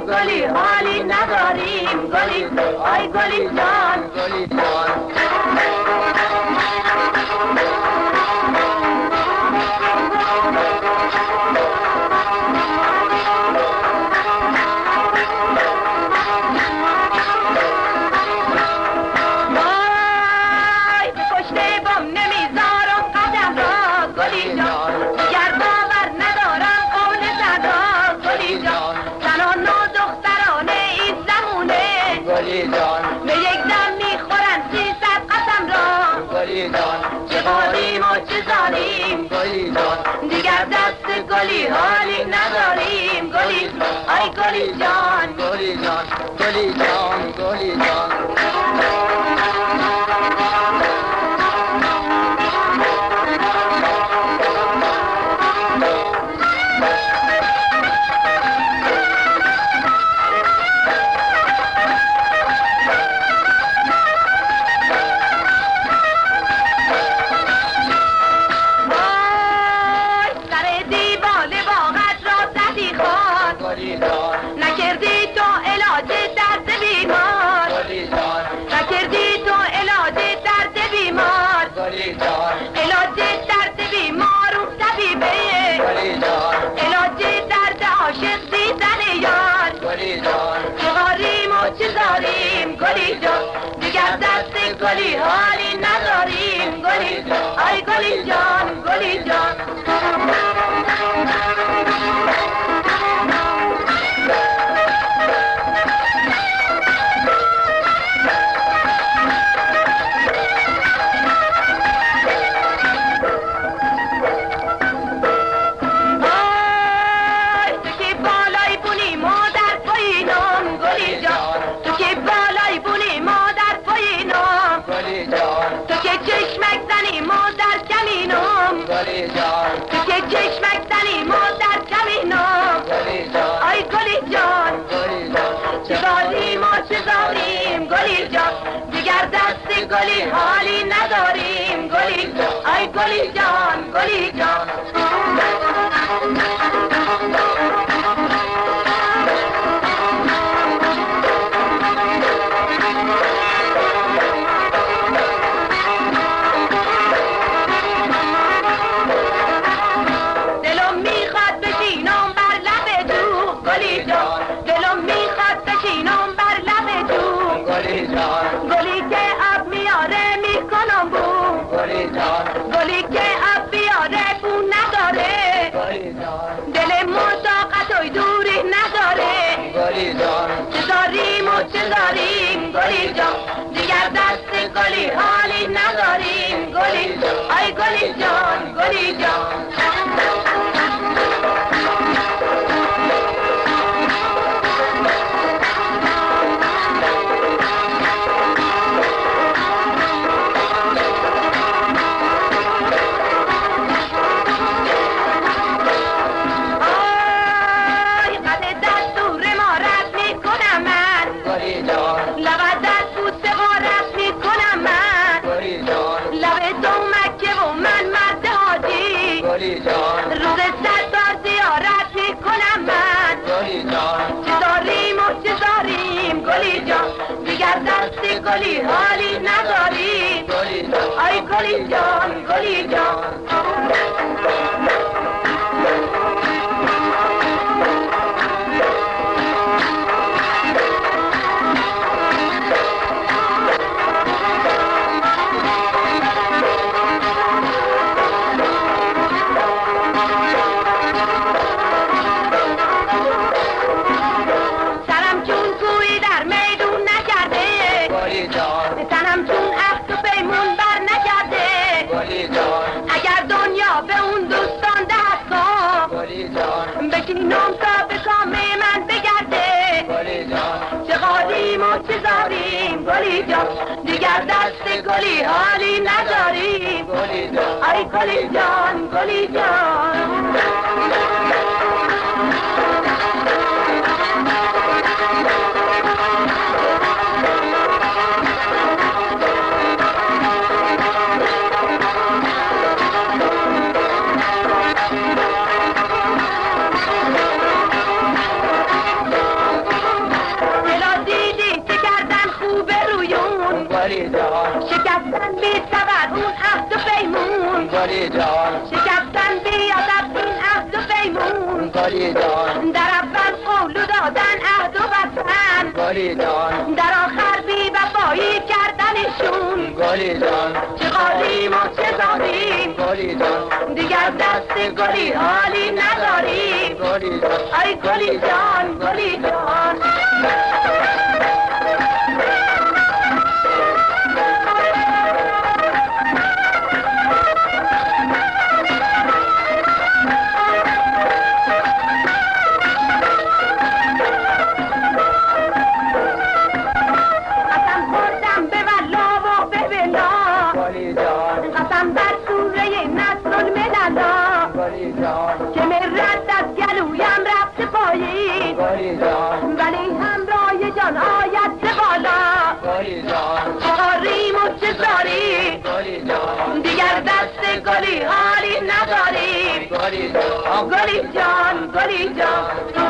گلی حالی نداریم گلی آی گلی جان گلی جان دیگر دست گلی حالی نداریم گلی آی گلی جان گلی جان گلی جان گلی جان نکردی تو علاج درد بیمار نکردی تو علاج درد بیمار علاج درد بیمار و طبیبه علاج درد عاشق دیدن یار چغاریم و چزاریم گلی جان دیگر دست گلی حالی نداریم گلی آی گلی جان گلی جان تو که چشمک زنی مادر کمینم تو که چشمک زنی مادر کمینم آی گلی جان چزاریم و چزاریم گلی جان دیگر دست گلی حالی نداریم گلی آی گلی جان گلی جان گلی که اب میاره میکنم بو گلی که اب بیاره بو نداره دل مطاقت و دوری نداره چزاریم و چزاریم گلی جان دیگر دست گلی حالی نداریم گلی آی گلی جان گلی جان روز ستار زیارت میکنم من چزاریم و چزاریم گلی جان دیگر دست گلی حالی نداریم آی گلی جان گلی جان بشینم تا به کام من بگرده چغاریم و چزاریم گلی جان دیگر دست گلی حالی نداریم آی گلی جان گلی جان گلی جان شکستن بی سبب اون عهد و پیمون گلی جان شکستن بی ادب این عهد و پیمون گلی جان در اول قول دادن عهد و وطن گلی جان در آخر بی وفایی کردنشون گلی جان چه قاضیم و چه زادیم گلی جان دیگر دست گلی حالی نداریم گلی جان ای گلی جان گلی جان قسم خوردم به والله و به بلا گلی جان قسم بر سوره نصر المللا گلی جان که مرد از گلویم رفت پایین گلی جان ولی همراه جان آید چه بالا گلی جان چقاریم و چه زاریم گلی جان دیگر دست گلی حالی نداریم گلی جان گلی جان گلی جان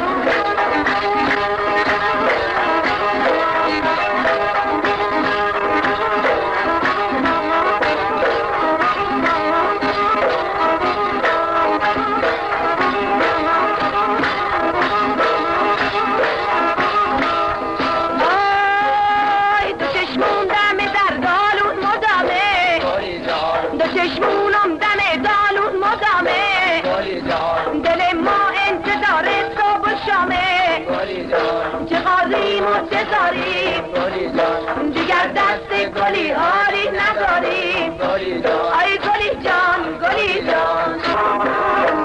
آی دو چشمون دم در دالون مدامه گلی جان دو چشمونم دم دالون مدامه گلی جان دل ما انتظار صبح و شامه گلی جان چه قاضیم و چه زاریم گلی جان دیگر دست گلی حالی نداریم گلی جان ای گلی جان گلی جان